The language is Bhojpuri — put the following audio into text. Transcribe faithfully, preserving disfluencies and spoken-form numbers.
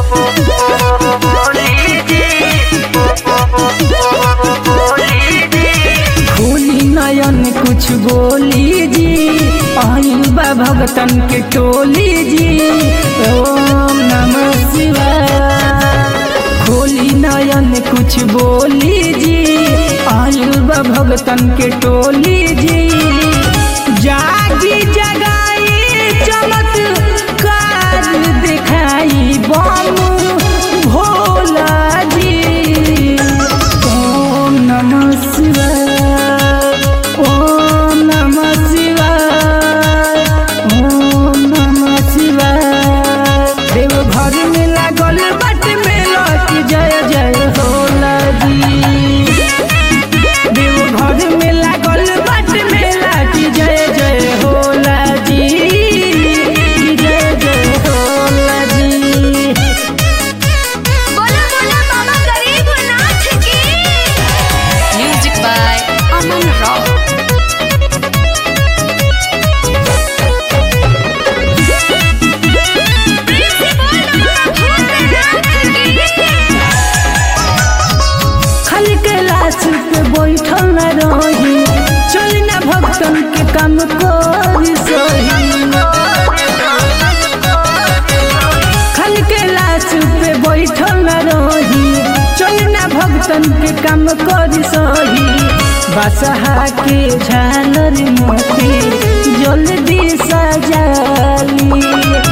खोली नयन कुछ बोली जी, आइल बा भगतन के टोली जी। ओम नमः शिवाय। खोली नयन कुछ बोली जी, आइल बा भगतन के टोली जी। जागी जगाई चमत्कार दिखाई बम भोला जी। ओम नमः शिवाय, ओम नमः शिवाय, ओम नमः शिवाय। देवघर में लागल बट मेला की जय जय होला जी। देवघर में लागल बट मेला की जय जय होला जी, की जय जय होला जी। बोला बोला बाबा गरीबनाथ की। Music by Aman Rock. खाली कैलाश पे बैठल न रही, चल न भक्तन के काम करी सही। खाली कैलाश पे बैठल न रही, चल न भक्तन के काम करी सही। बसहा के झालर मोती जल्दी सजाली,